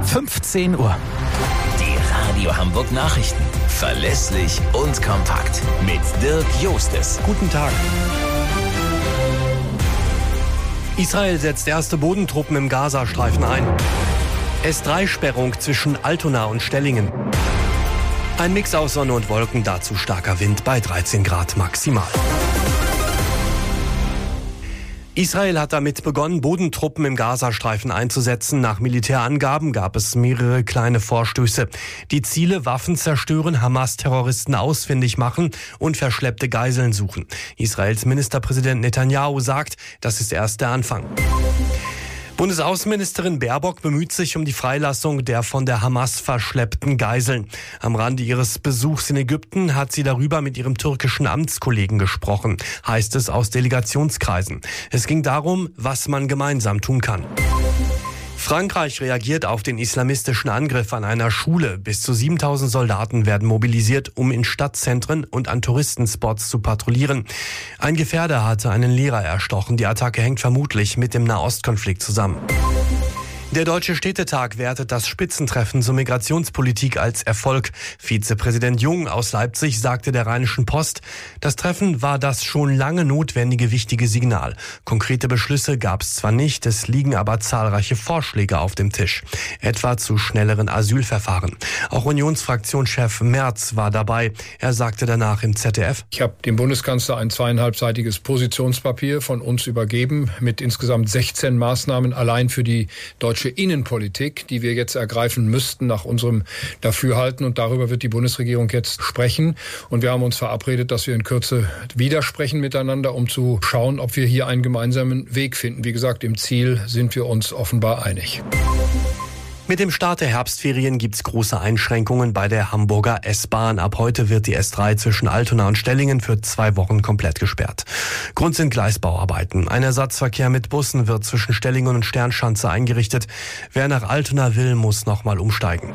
15 Uhr. Die Radio Hamburg Nachrichten. Verlässlich und kompakt. Mit Dirk Jostes. Guten Tag. Israel setzt erste Bodentruppen im Gazastreifen ein. S3-Sperrung zwischen Altona und Stellingen. Ein Mix aus Sonne und Wolken, dazu starker Wind bei 13 Grad maximal. Israel hat damit begonnen, Bodentruppen im Gazastreifen einzusetzen. Nach Militärangaben gab es mehrere kleine Vorstöße. Die Ziele: Waffen zerstören, Hamas-Terroristen ausfindig machen und verschleppte Geiseln suchen. Israels Ministerpräsident Netanyahu sagt, das ist erst der Anfang. Bundesaußenministerin Baerbock bemüht sich um die Freilassung der von der Hamas verschleppten Geiseln. Am Rande ihres Besuchs in Ägypten hat sie darüber mit ihrem türkischen Amtskollegen gesprochen, heißt es aus Delegationskreisen. Es ging darum, was man gemeinsam tun kann. Frankreich reagiert auf den islamistischen Angriff an einer Schule. Bis zu 7000 Soldaten werden mobilisiert, um in Stadtzentren und an Touristenspots zu patrouillieren. Ein Gefährder hatte einen Lehrer erstochen. Die Attacke hängt vermutlich mit dem Nahostkonflikt zusammen. Der Deutsche Städtetag wertet das Spitzentreffen zur Migrationspolitik als Erfolg. Vizepräsident Jung aus Leipzig sagte der Rheinischen Post, das Treffen war das schon lange notwendige wichtige Signal. Konkrete Beschlüsse gab es zwar nicht, es liegen aber zahlreiche Vorschläge auf dem Tisch. Etwa zu schnelleren Asylverfahren. Auch Unionsfraktionschef Merz war dabei. Er sagte danach im ZDF: Ich habe dem Bundeskanzler ein 2,5-seitiges Positionspapier von uns übergeben mit insgesamt 16 Maßnahmen allein für die deutsche Innenpolitik, die wir jetzt ergreifen müssten nach unserem Dafürhalten. Und darüber wird die Bundesregierung jetzt sprechen. Und wir haben uns verabredet, dass wir in Kürze wieder sprechen miteinander, um zu schauen, ob wir hier einen gemeinsamen Weg finden. Wie gesagt, im Ziel sind wir uns offenbar einig. Mit dem Start der Herbstferien gibt's große Einschränkungen bei der Hamburger S-Bahn. Ab heute wird die S3 zwischen Altona und Stellingen für 2 Wochen komplett gesperrt. Grund sind Gleisbauarbeiten. Ein Ersatzverkehr mit Bussen wird zwischen Stellingen und Sternschanze eingerichtet. Wer nach Altona will, muss nochmal umsteigen.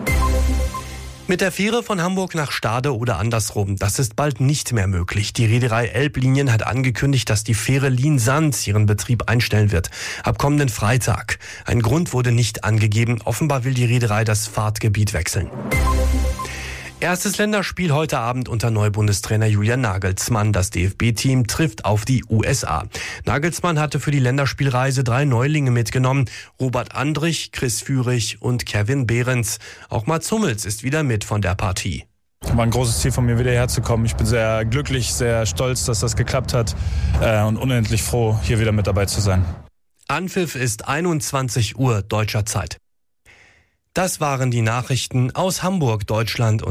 Mit der Fähre von Hamburg nach Stade oder andersrum, das ist bald nicht mehr möglich. Die Reederei Elblinien hat angekündigt, dass die Fähre Liensands ihren Betrieb einstellen wird. Ab kommenden Freitag. Ein Grund wurde nicht angegeben. Offenbar will die Reederei das Fahrtgebiet wechseln. Erstes Länderspiel heute Abend unter Neubundestrainer Julian Nagelsmann. Das DFB-Team trifft auf die USA. Nagelsmann hatte für die Länderspielreise 3 Neulinge mitgenommen. Robert Andrich, Chris Führig und Kevin Behrens. Auch Mats Hummels ist wieder mit von der Partie. War ein großes Ziel von mir, wieder herzukommen. Ich bin sehr glücklich, sehr stolz, dass das geklappt hat und unendlich froh, hier wieder mit dabei zu sein. Anpfiff ist 21 Uhr deutscher Zeit. Das waren die Nachrichten aus Hamburg, Deutschland und